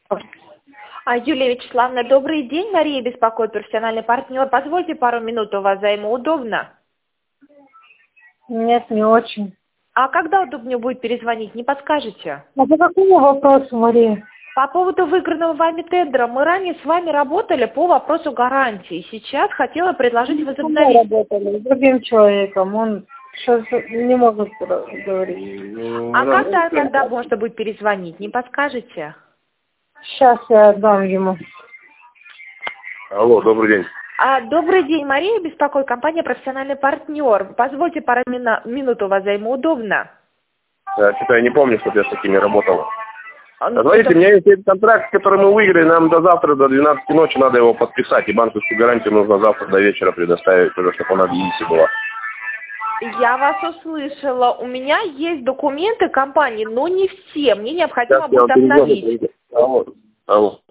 Юлия Вячеславовна, добрый день. Мария беспокоит, профессиональный партнер. Позвольте пару минут у вас займу. Удобно? Нет, не очень. А когда удобнее будет перезвонить, не подскажете? А по какому вопросу, Мария? По поводу выигранного вами тендера. Мы ранее с вами работали по вопросу гарантии. Сейчас хотела предложить Мы возобновить. работали с другим человеком, он сейчас не может говорить. А когда тогда можно будет перезвонить, не подскажете? Сейчас я отдам ему. Алло, добрый день. Добрый день, Мария беспокоит, компания «Профессиональный партнер». Позвольте пару минут у вас займу. Удобно? Что-то я не помню, чтобы я с такими работал. Ну, Смотрите, у меня есть этот контракт, который мы выиграли, нам до завтра, до 12 ночи надо его подписать, и банковскую гарантию нужно завтра до вечера предоставить, уже, чтобы она в ЕИСе была. Я вас услышала. У меня есть документы компании, но не все. Мне необходимо Сейчас я будет вам обновить. перезвоню. Алло.